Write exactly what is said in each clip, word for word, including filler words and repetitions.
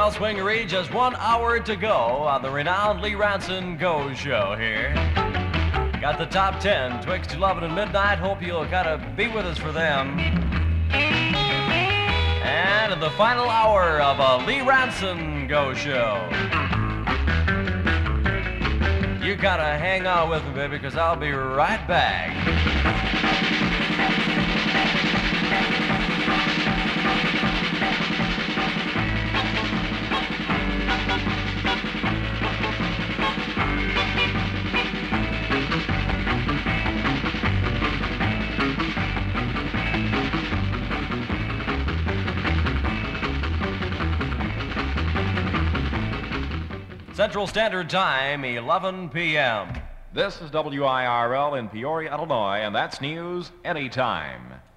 Well, Swingery, just one hour to go on the renowned Lee Ranson Go Show here. Got the top ten, twixt eleven and midnight. Hope you'll kind of be with us for them. And in the final hour of a Lee Ranson Go Show. You gotta hang on with me, baby, because I'll be right back. Central Standard Time, eleven p m This is W I R L in Peoria, Illinois, and that's news anytime.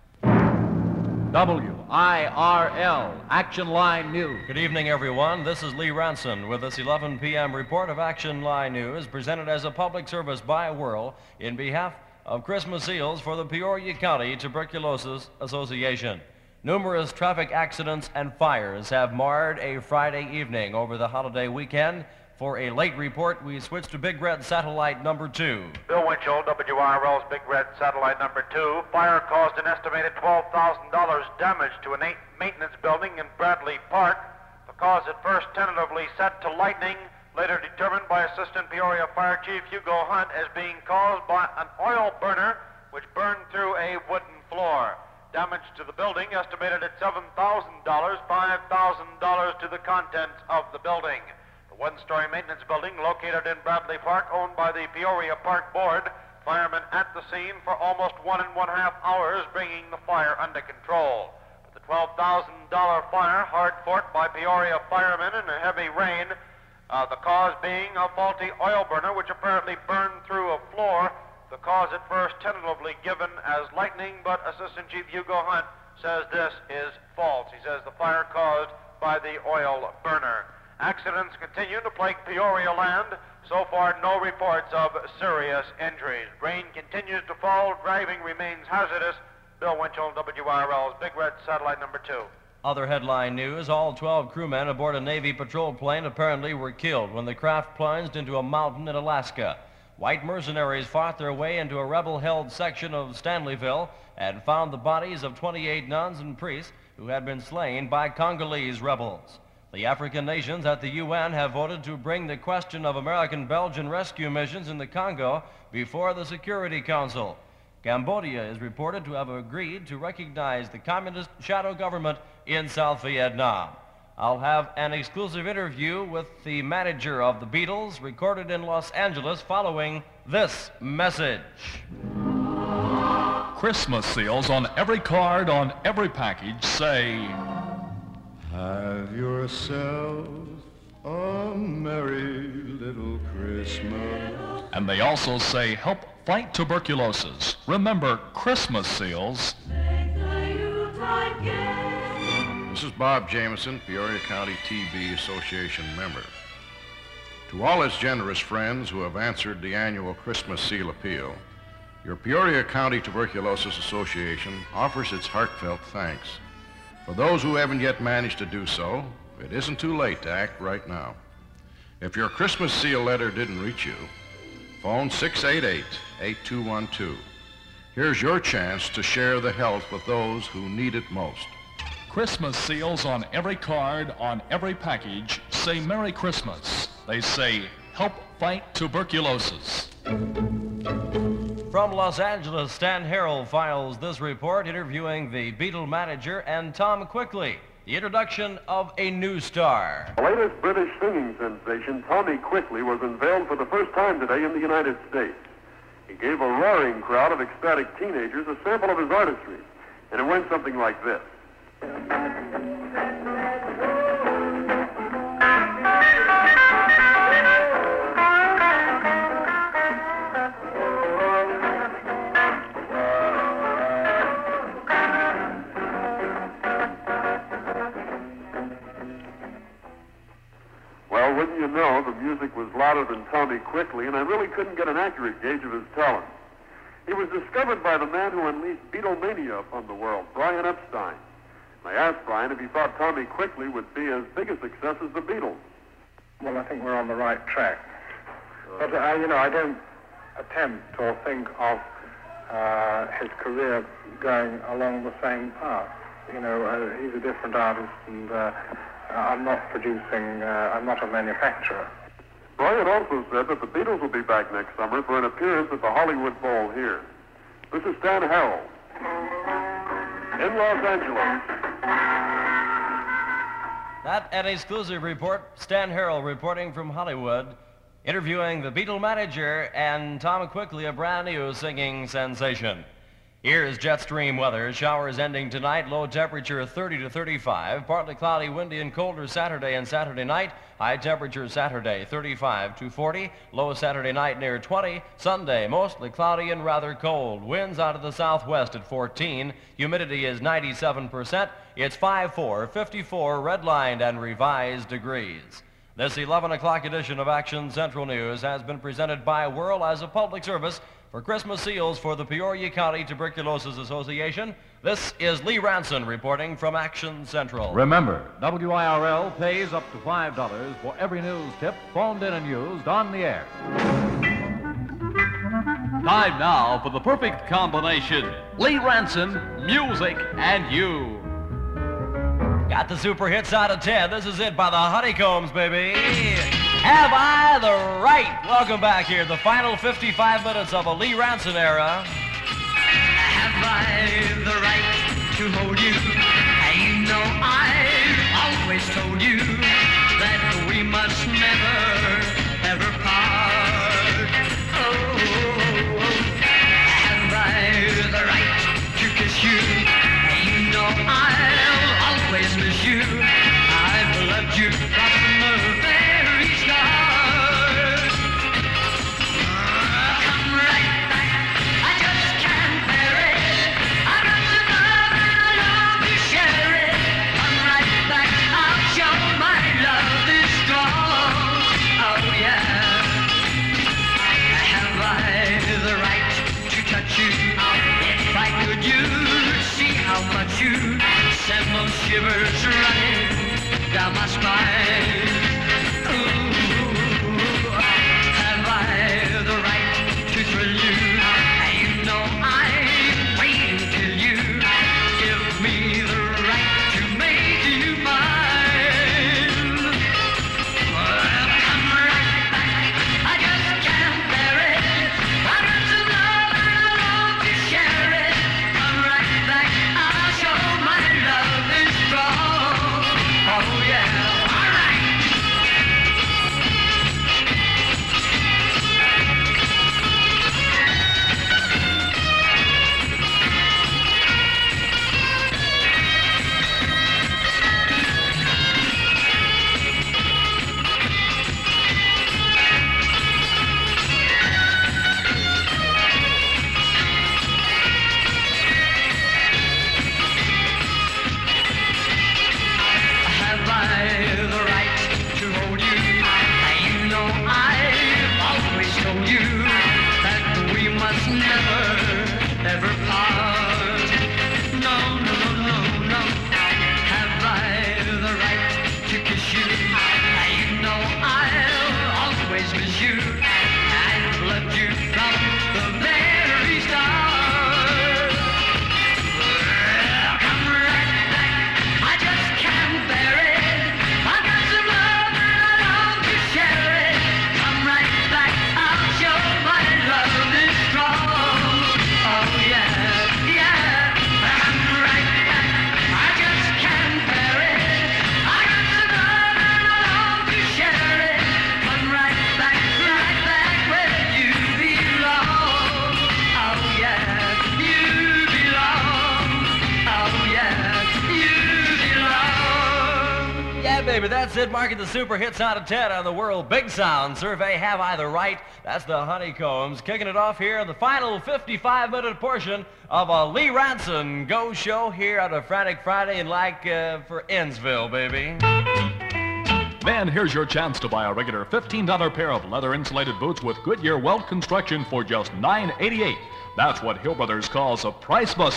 W I R L, Action Line News. Good evening, everyone. This is Lee Ranson with this eleven p m report of Action Line News, presented as a public service by Whirl in behalf of Christmas Seals for the Peoria County Tuberculosis Association. Numerous traffic accidents and fires have marred a Friday evening over the holiday weekend. For a late report, we switch to Big Red Satellite number two. Bill Winchell, W I R L's Big Red Satellite number two. Fire caused an estimated twelve thousand dollars damage to a maintenance building in Bradley Park. The cause at first tentatively set to lightning, later determined by Assistant Peoria Fire Chief Hugo Hunt as being caused by an oil burner which burned through a wooden floor. Damage to the building estimated at seven thousand dollars, five thousand dollars to the contents of the building. The one-story maintenance building located in Bradley Park, owned by the Peoria Park Board. Firemen at the scene for almost one and one half hours, bringing the fire under control. But the twelve thousand dollar fire, hard fought by Peoria firemen in a heavy rain, uh, the cause being a faulty oil burner which apparently burned through a floor. The cause at first tentatively given as lightning, but Assistant Chief Hugo Hunt says this is false. He says the fire caused by the oil burner. Accidents continue to plague Peoria land. So far, no reports of serious injuries. Rain continues to fall. Driving remains hazardous. Bill Winchell, W I R L's Big Red Satellite number two. Other headline news, all twelve crewmen aboard a Navy patrol plane apparently were killed when the craft plunged into a mountain in Alaska. White mercenaries fought their way into a rebel-held section of Stanleyville and found the bodies of twenty-eight nuns and priests who had been slain by Congolese rebels. The African nations at the U N have voted to bring the question of American-Belgian rescue missions in the Congo before the Security Council. Cambodia is reported to have agreed to recognize the communist shadow government in South Vietnam. I'll have an exclusive interview with the manager of the Beatles, recorded in Los Angeles, following this message. Christmas seals on every card, on every package say, have yourself a merry little Christmas. And they also say, help fight tuberculosis. Remember, Christmas seals. This is Bob Jameson, Peoria County T B Association member. To all its generous friends who have answered the annual Christmas Seal appeal, your Peoria County Tuberculosis Association offers its heartfelt thanks. For those who haven't yet managed to do so, it isn't too late to act right now. If your Christmas Seal letter didn't reach you, phone six eight eight, eight two one two. Here's your chance to share the help with those who need it most. Christmas seals on every card, on every package say Merry Christmas. They say, help fight tuberculosis. From Los Angeles, Stan Harrell files this report, interviewing the Beatle manager and Tom Quickly. The introduction of a new star. The latest British singing sensation, Tommy Quickly, was unveiled for the first time today in the United States. He gave a roaring crowd of ecstatic teenagers a sample of his artistry, and it went something like this. Well, wouldn't you know, the music was louder than Tommy Quickly, and I really couldn't get an accurate gauge of his talent. He was discovered by the man who unleashed Beatlemania upon the world, Brian Epstein, I asked Brian if he thought Tommy Quickly would be as big a success as the Beatles. Well, I think we're on the right track. But, uh, you know, I don't attempt or think of uh, his career going along the same path. You know, uh, he's a different artist, and uh, I'm not producing, uh, I'm not a manufacturer. Brian also said that the Beatles will be back next summer for an appearance at the Hollywood Bowl here. This is Stan Harrell in Los Angeles. That an exclusive report. Stan Harrell reporting from Hollywood, interviewing the Beatle manager and Tom Quickly, a brand new singing sensation. Here's jet stream weather. Showers ending tonight. Low temperature thirty to thirty-five. Partly cloudy, windy, and colder Saturday and Saturday night. High temperature Saturday thirty-five to forty. Low Saturday night near twenty. Sunday mostly cloudy and rather cold. Winds out of the southwest at fourteen. Humidity is ninety-seven percent. It's five four, fifty-four redlined and revised degrees. This eleven o'clock edition of Action Central News has been presented by Whirl as a public service for Christmas seals for the Peoria County Tuberculosis Association. This is Lee Ranson reporting from Action Central. Remember, W I R L pays up to five dollars for every news tip phoned in and used on the air. Time now for the perfect combination. Lee Ranson, music, and you. Got the super hits out of ten. This is it by the Honeycombs, baby. Have I the right? Welcome back here. The final fifty-five minutes of a Lee Ranson era. Have I the right to hold you? You know I've always told you that we must never, ever part. Oh, have I the right to kiss you? You know I'll always miss you. I've loved you from the very start. Come right back, I just can't bear it. I got to love and I love to share it. Come right back, I'll show my love is strong. Oh yeah. Have I the right to touch you? If I could, you'd see how much you send those shivers running down my spine. Ooh, have I the right to thrill you? You know I'm waiting till you give me the right to make you mine. Well, come right back, I just can't bear it. I got to love and I love to share it. Come right back, I'll show my love is strong. Oh yeah, all right. Have I the right to hold you? You know I've always told you that we must never, ever part. No, no, no, no, no. Have I the right to kiss you? You know I'll always miss you. I've loved you from the very start. Well, come right back, I just can't bear it. I got some love and I long to share it. Come right back, I'll show my love is strong. Oh yeah, yeah. Come right back, I just can't bear it. I got some love and I long to share it. Come right back, right back where you belong. Oh yeah, you belong. Oh yeah, you belong. Yeah, baby, that's it. Marking the super hits out of ten on the World Big Sound Survey. Have I the right? That's the Honeycombs. Kicking it off here in the final fifty-five minute portion of a Lee Ranson Go Show here on a Frantic Friday and like uh, for Ennsville, baby. Then here's your chance to buy a regular fifteen dollar pair of leather-insulated boots with Goodyear Welt Construction for just nine eighty-eight. That's what Hill Brothers calls a price buster.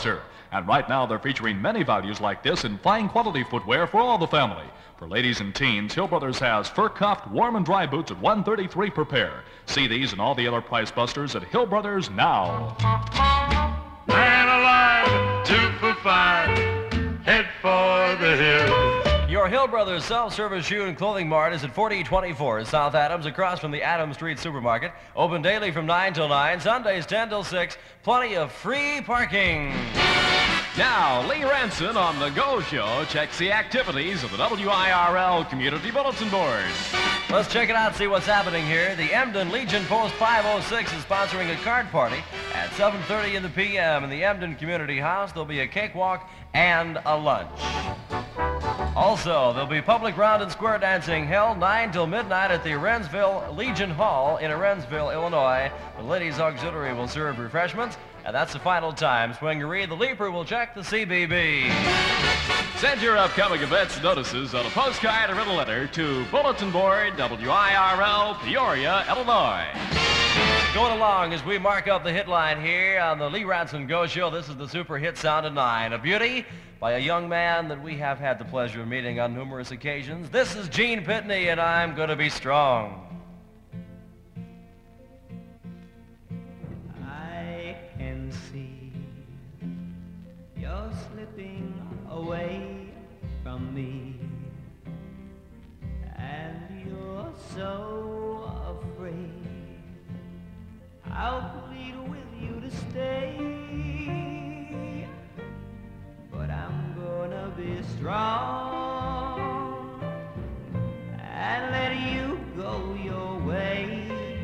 And right now they're featuring many values like this in fine quality footwear for all the family. For ladies and teens, Hill Brothers has fur-cuffed, warm and dry boots at one thirty-three per pair. See these and all the other price busters at Hill Brothers now. Man alive, two for five, head for the hill. Your Hill Brothers self-service shoe and clothing mart is at forty twenty-four South Adams, across from the Adams Street Supermarket. Open daily from nine till nine, Sundays ten till six. Plenty of free parking. Now, Lee Ranson on The Go Show checks the activities of the W I R L Community Bulletin Board. Let's check it out, see what's happening here. The Emden Legion Post five oh six is sponsoring a card party at seven thirty in the p m in the Emden Community House. There'll be a cakewalk and a lunch. Also, there'll be public round and square dancing held nine till midnight at the Wrensville Legion Hall in Wrensville, Illinois. The Ladies Auxiliary will serve refreshments, and that's the final time. Swingerie, the Leaper, will check the C B B. Send your upcoming events notices on a postcard or in a letter to Bulletin Board, W I R L, Peoria, Illinois. Going along as we mark up the hit line here on the Lee Ranson Go Show. This is the super hit sound of nine. A beauty by a young man that we have had the pleasure of meeting on numerous occasions. This is Gene Pitney, and I'm Gonna Be Strong. I can see you're slipping away from me, and you're so afraid I'll plead with you to stay, but I'm gonna be strong and let you go your way.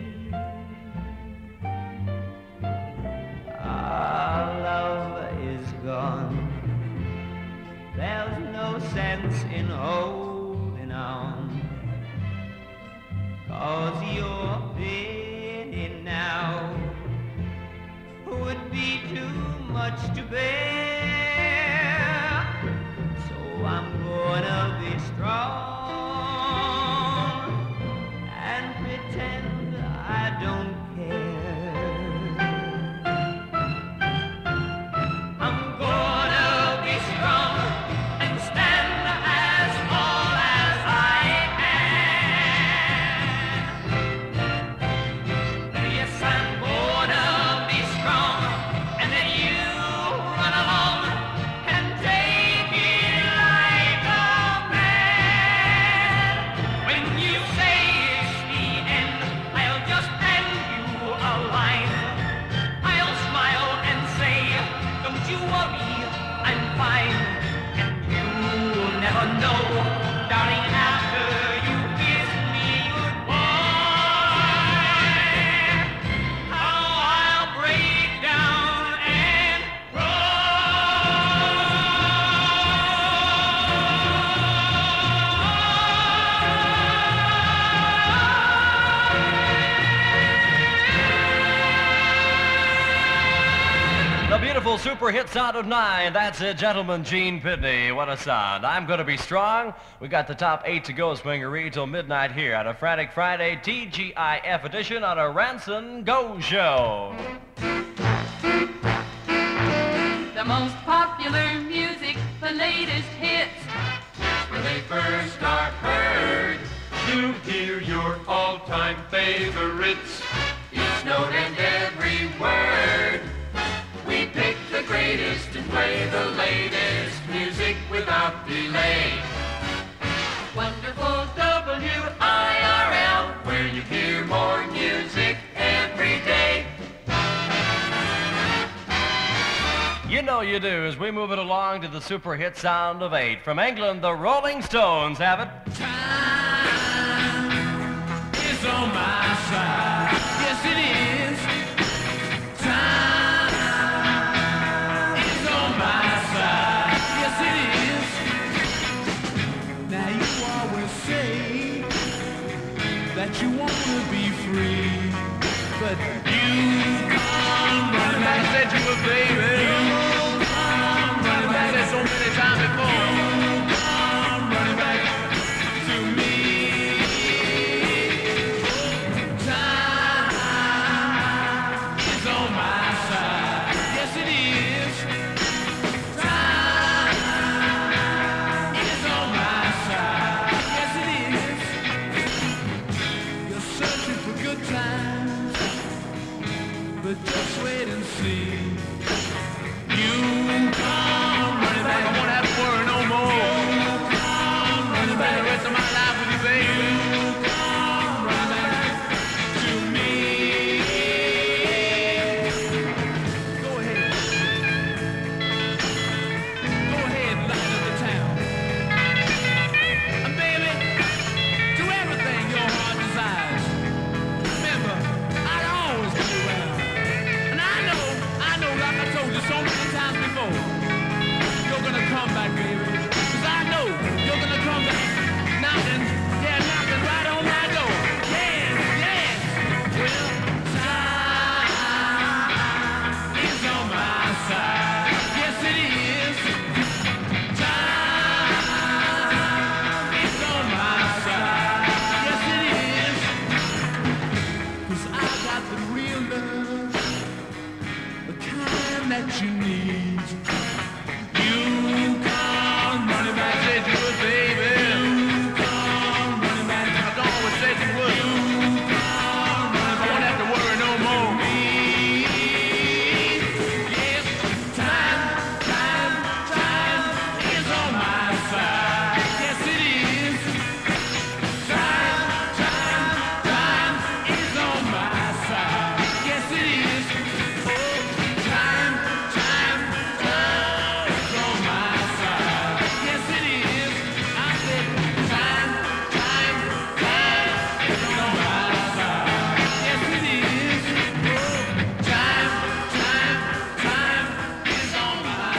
Our love is gone, there's no sense in holding on, 'cause your pity now would be too much to bear. So I'm gonna be strong and pretend I don't care. I'm gonna be strong and stand as tall as I am. Yes, I'm gonna be strong and then you run along and take it like a man. When you say it's the end, I'll just hand you a line. I'll smile and say, don't you worry, I'm fine. And you'll never know, darling, after you kiss me goodbye, how I'll break down and The beautiful super hit sound of nine. That's it, gentlemen. Gene Pitney. What a sound. I'm Gonna Be Strong. We got the top eight to go, Swingerie, till midnight here on a Frantic Friday T G I F edition on a Ranson Go Show. The most popular music, the latest hits. When they first are heard, you hear your all-time favorites. Each note and every word. We pick the greatest and play the latest music without delay. Wonderful W I R L, Where you hear more music every day. You know you do, as we move it along to the super hit sound of eight. From England, the Rolling Stones have it. It's on my side. Yes, it is. Time is on my side. Yes, it is. Now you always say that you want to be free, but you come running back. I said you were, baby. You come running back. I said so many times before. You come running back. see. You come running back, I won't have to worry no more. You come running back, the rest of my life with you, baby. You come running back to me. Go ahead. Go ahead, light up the town. And baby, do everything your heart desires. Remember, I'll always be around. And I know, I know, like I told you so many times before, you're gonna come back, baby. Cause I know you're gonna come back. Knocking, yeah, knocking right on my door. Yes, yes. Well, time is on my side. Yes, it is. Time is on my side. Yes, it is. Cause I got the real love, the kind that you need. You come running back, said you would, baby. You come running back, I always said you would. You come running back, I won't have to worry no more. Yes, time, time, time is on my side. Yes, it is. Time, time, time is on my side. Yes, it is. Oh, time, time, time is on my side. Yes, it is. I said time, time, time is on my side. Yes, it is. Oh, time, time, time is on my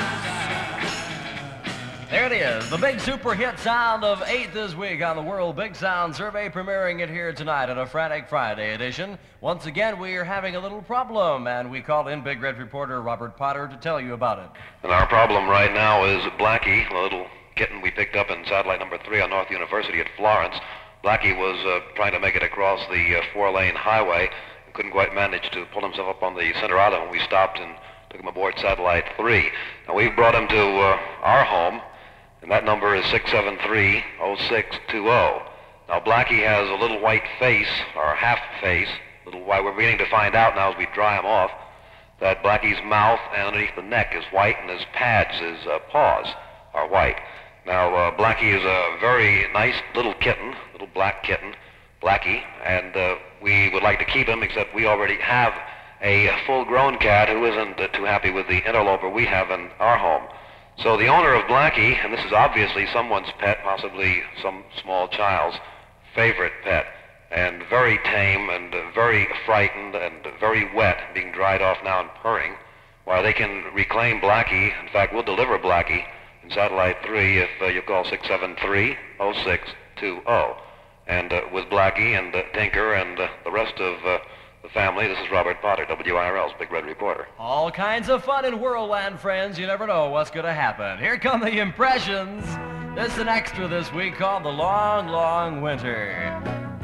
side. There it is, the big super hit sound of eight this week on the World Big Sound Survey, premiering it here tonight on a Frantic Friday edition. Once again, we are having a little problem, and we called in Big Red reporter Robert Potter to tell you about it. And our problem right now is Blackie, the little kitten we picked up in satellite number three on North University at Florence. Blackie was uh, trying to make it across the uh, four-lane highway and couldn't quite manage to pull himself up on the center island when we stopped and took him aboard satellite three. Now, we've brought him to uh, our home, and that number is six seven three, oh six two oh. Now, Blackie has a little white face, or half face, little white. We're beginning to find out now as we dry him off that Blackie's mouth and underneath the neck is white, and his pads, his uh, paws, are white. Now, uh, Blackie is a very nice little kitten, little black kitten, Blackie, and uh, we would like to keep him, except we already have a full-grown cat who isn't uh, too happy with the interloper we have in our home. So the owner of Blackie, and this is obviously someone's pet, possibly some small child's favorite pet, and very tame and uh, very frightened and uh, very wet, being dried off now and purring, while they can reclaim Blackie. In fact, we'll deliver Blackie in satellite three if uh, you call six seven three, oh six two oh. And uh, with Blackie and uh, Tinker and uh, the rest of uh, the family, this is Robert Potter, W I R L's Big Red Reporter. All kinds of fun in Worldland, friends. You never know what's going to happen. Here come the impressions. This is an extra this week called The Long, Long Winter.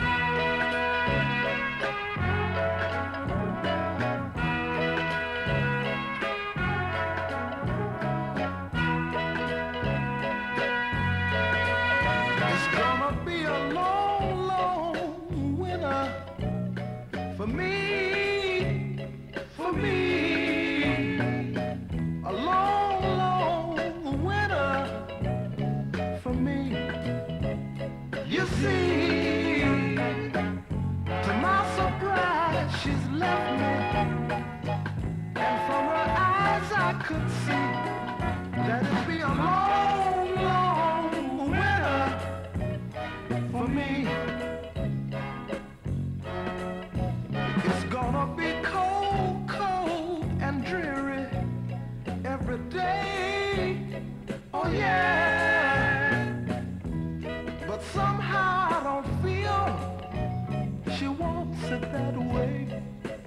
It's gonna be a long, long winter for me, for me. A long, long winter for me. You see, to my surprise, she's left me, and from her eyes I could see that it'd be a long, long winter for me. It's gonna be cold, cold and dreary every day. Oh yeah. But somehow I don't feel she wants it that way.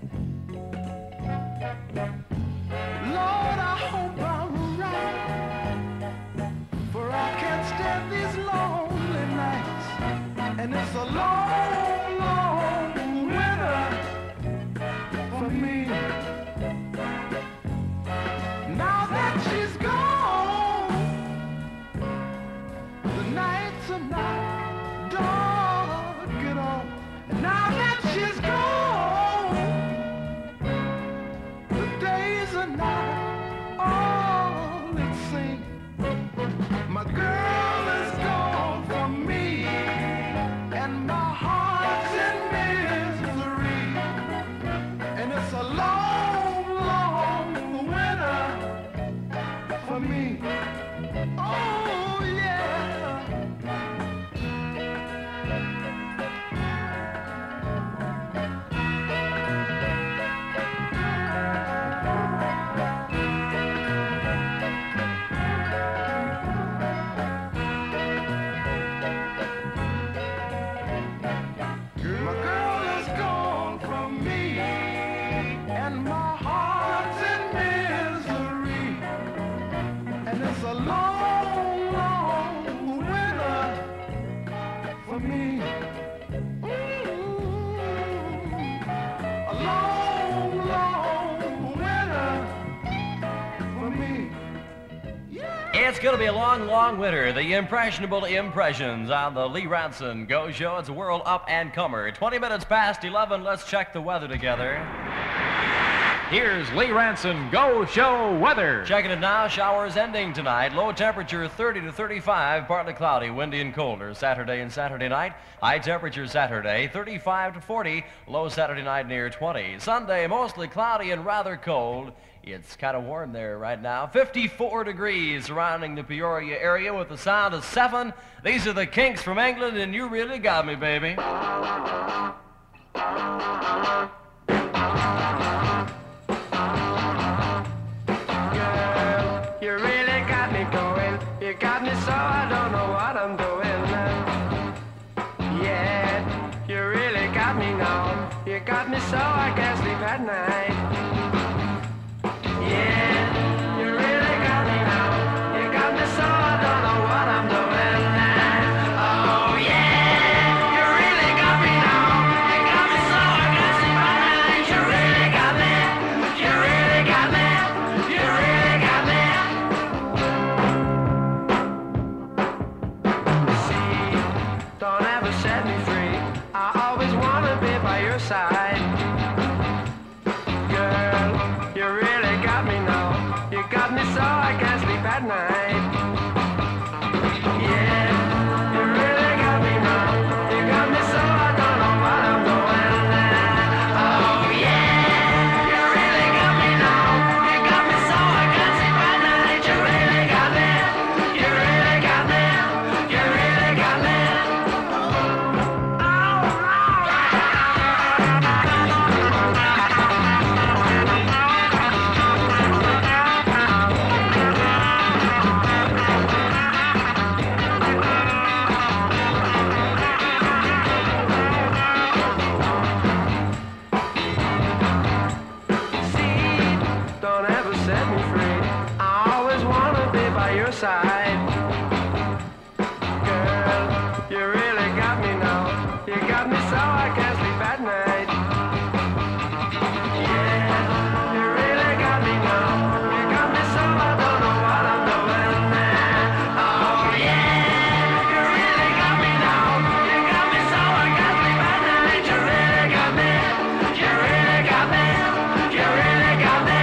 Lord, I hope I'm right, for I can't stand these lonely nights, and it's a long, long winter for me. Now that she's gone, the night, all it sings. My girl is gone from me, and my heart's in misery. And it's a long, long winter for me. Oh, yeah. My girl is gone from me, and my heart's in misery. And it's a long, long winter for me. Ooh, a long, long winter for me. It's going to be a long, long winter. The impressionable impressions on the Lee Ranson Go Show. It's a world up and comer. twenty minutes past eleven. Let's check the weather together. Here's Lee Ranson Go Show weather. Checking it now. Showers ending tonight. Low temperature thirty to thirty-five. Partly cloudy, windy and colder. Saturday and Saturday night. High temperature Saturday thirty-five to forty. Low Saturday night near twenty. Sunday mostly cloudy and rather cold. It's kind of warm there right now. fifty-four degrees surrounding the Peoria area with the sound of seven. These are the Kinks from England, and you really got me, baby. Girl, you really got me going. You got me so I don't know what I'm doing. Yeah, you really got me now. You got me so I can't sleep at night. Yeah, you really got me now. You got me so I don't know what I'm doing. Oh yeah, you really got me now. You got me so I can't sleep at night. You really got me. You really got me. You really got me. See, don't ever set me free. I always wanna be by your side. Girl, you really got me now. You got me so I can't sleep at night. Yeah, you really got me now. You got me so I don't know what I'm doing. Oh yeah, you really got me now. You got me so I can't sleep at night. You really got me. You really got me. You really got me. Don't ever set me free. I always wanna be by your side. Girl, you really got me now. You got me so I can't sleep at night. Yeah, you really got me now. You got me so I don't know what I'm doing. Oh yeah, you really got me now. You got me so I can't sleep at night. You really got me. You really got me. You really got me.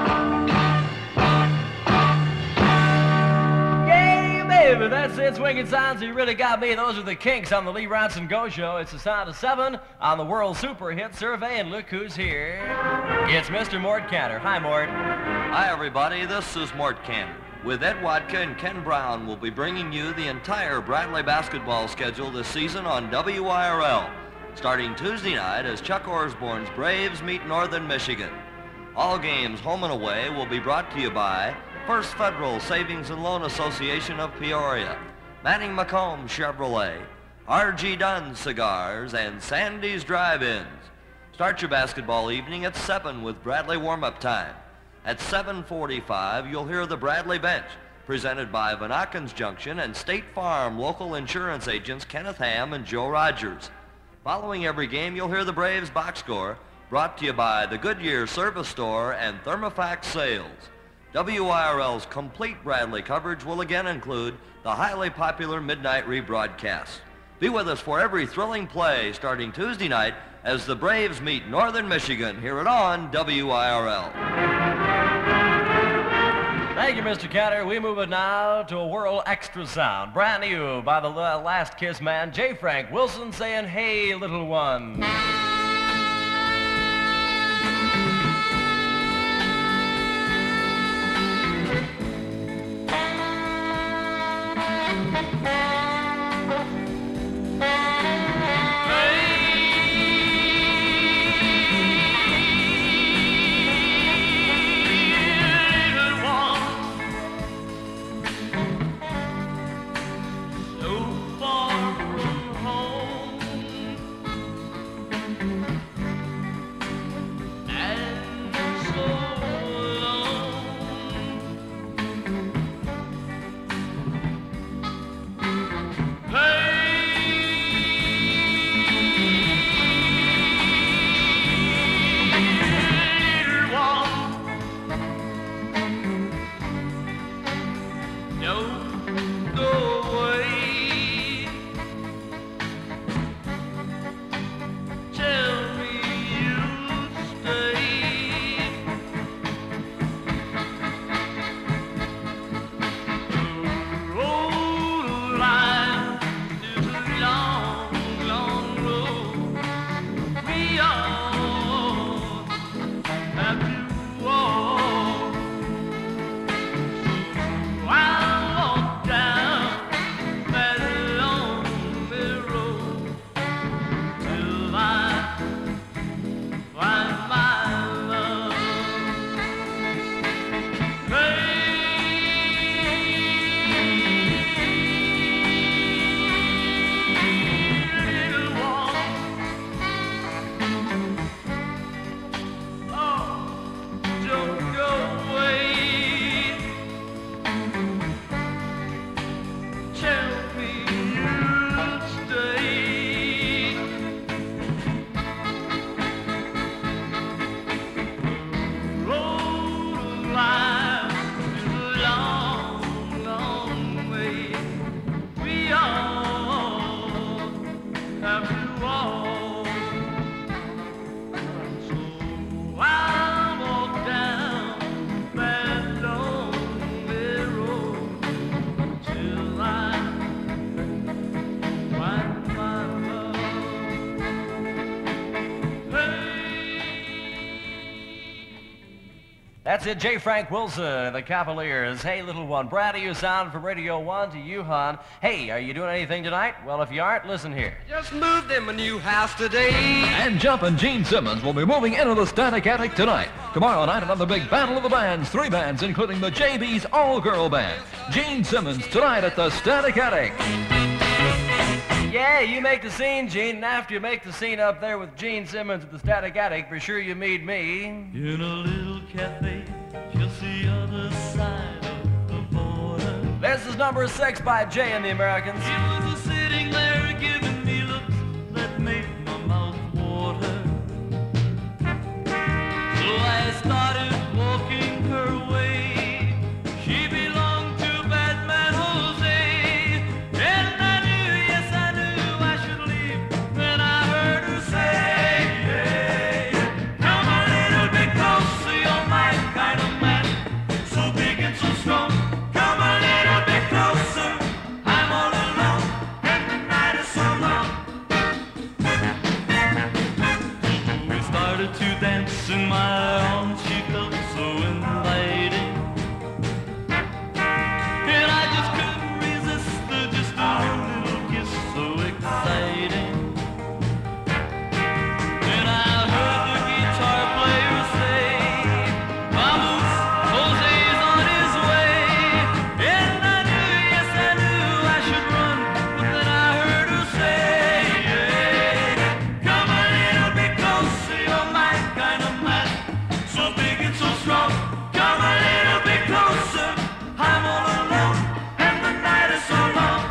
Yay, baby, that's it. Swinging sounds, you really got me. Those are the Kinks on the Lee Ranson Go Show. It's the sound of seven on the World Super Hit Survey, and look who's here. It's Mister Mort Cantor. Hi, Mort. Hi, everybody. This is Mort Cantor. With Ed Wadka and Ken Brown, we'll be bringing you the entire Bradley basketball schedule this season on W I R L, starting Tuesday night as Chuck Osborne's Braves meet Northern Michigan. All games, home and away, will be brought to you by First Federal Savings and Loan Association of Peoria, Manning Macomb Chevrolet, R G Dunn Cigars, and Sandy's Drive-Ins. Start your basketball evening at seven with Bradley warm-up time. At seven forty-five, you'll hear the Bradley Bench, presented by Van Ockens Junction and State Farm local insurance agents Kenneth Ham and Joe Rogers. Following every game, you'll hear the Braves box score, brought to you by the Goodyear Service Store and Thermofax Sales. W I R L's complete Bradley coverage will again include the highly popular midnight rebroadcast. Be with us for every thrilling play starting Tuesday night as the Braves meet Northern Michigan. Hear it on W I R L. Thank you, Mister Cantor. We move it now to a world extra sound. Brand new by the Last Kiss man, J. Frank Wilson, saying, "Hey, little one." That's it, J. Frank Wilson, the Cavaliers. Hey, little one, brand new sound from Radio one to you, hon. Hey, are you doing anything tonight? Well, if you aren't, listen here. Just moved in my new house today. And Jumpin' Gene Simmons will be moving into the Static Attic tonight. Tomorrow night, another big battle of the bands. Three bands, including the J B's all-girl band. Gene Simmons tonight at the Static Attic. Yeah, you make the scene, Gene, and after you make the scene up there with Gene Simmons at the Static Attic, be sure you meet me. In a little cafe, just the other side of the border. This is number six by Jay and the Americans. He was sitting there giving me looks that made my mouth water. So I started walking her way. She belonged to Batman Jose. And I knew, yes I knew I should leave. Then I heard her say, hey, come a little bit closer, you're my kind of man. So big and so strong. Come a little bit closer. I'm all alone and the night is so long. We started to dance in my arms. She felt so inviting. And I just couldn't resist her, just a little kiss so exciting. Then I heard the guitar player say, vamos, Jose's on his way. And I knew, yes I knew I should run, but then I heard her say, hey, come a little bit closer, you're my kind of man. So big and so strong, come a little bit closer. I'm all alone and the night is so long.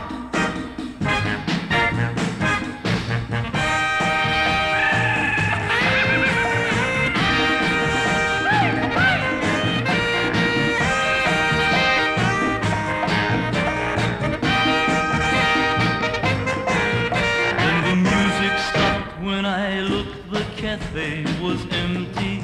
Then the music stopped when I looked, the cafe was empty.